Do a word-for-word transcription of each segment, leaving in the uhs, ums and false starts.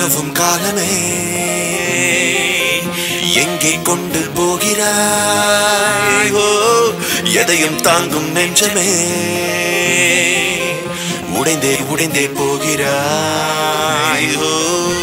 உலவும் காலமே எங்கே கொண்டு போகிறாய்? ஓ எதையும் தாங்கும் நெஞ்சமே உடைந்தே உடைந்தே போகிறாய். ஓ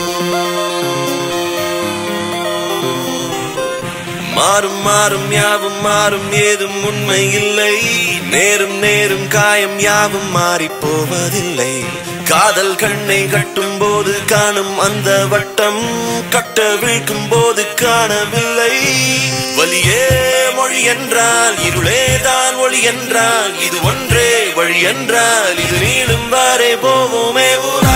மாறும் மாறும் யாவும் மாறும் ஏதும் உண்மை இல்லை. நேரும் நேரும் காயம் யாவும் மாறி போவதில்லை. காதல் கண்ணை கட்டும் போது காணும் அந்த வட்டம் கட்ட வீழ்க்கும் போது காணவில்லை. வலியே மொழி என்றால் இருளே தான் ஒளி என்றால் இது ஒன்றே வழி என்றால் இது நீளும் வரை போவோமே ஊரா.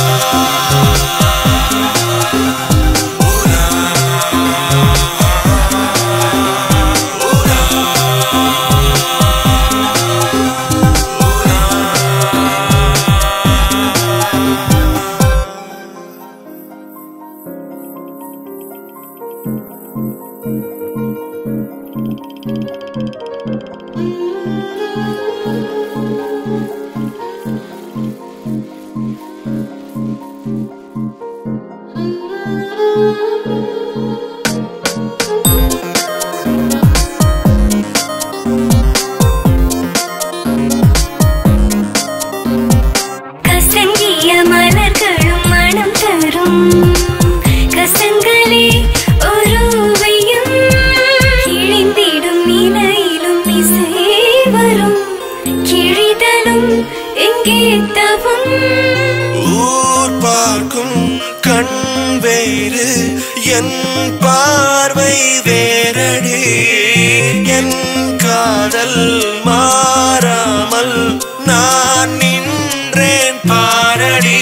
கசங்கிய மலர்களும் மனம் தரும் கசங்களே ஒருவையும் கிழிந்திடும் நிலையிலும் இசை வரும் கிழிதலும் எங்கே தவும். ஊர் பார்க்கும் கண் வேறு என் பார்வை வேறடி. என் காதல் மாறாமல் நான் நின்றேன் பாரடி.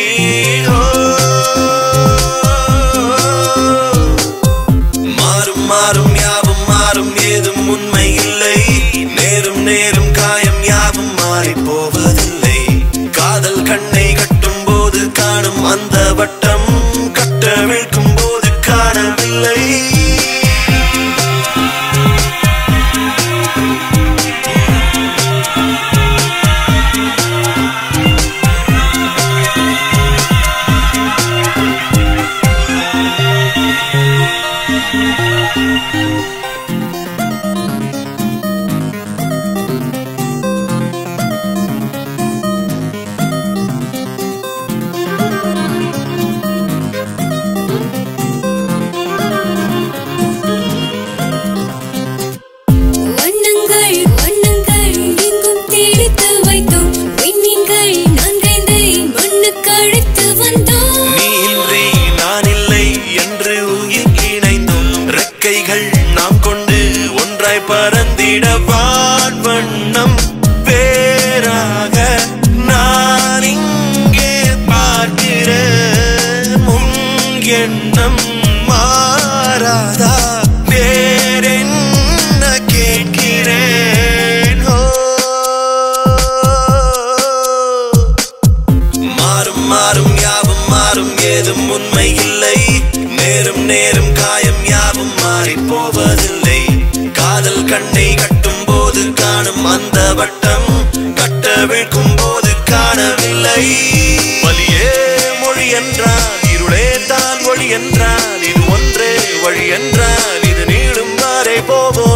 மாறும் மாறும் யாவும் மாறும் ஏதும் உண்மை இல்லை. நேரும் நேரும் காயம் யாவும் மாறி போவதில்லை. காதல் கண்ணை கட்டும் போது காணும் அந்த வட்டம் கட்ட வீழ்க்கும் போது காணவில்லை. நாம் கொண்டு ஒன்றாய் பறந்திட வான் வண்ணம் பேராக நான் இங்கே பார்க்கிறேன். முன் எண்ணம் மாறாதா வேறென்ன கேட்கிறேன். மாறும் மாறும் யாவும் மாறும் ஏதும் உண்மை இல்லை. நேரும் நேரும் காயம் யாவும் மாறி போவதில்லை. காதல் கண்ணை கட்டும் போது காணும் அந்த வட்டம் கட்ட வீழ்க்கும் போது காணவில்லை. வலியே மொழி என்றால் இருளே தான் ஒளி என்றால் இது ஒன்றே வழி என்றால் இது நீளும் வரை போவோம்.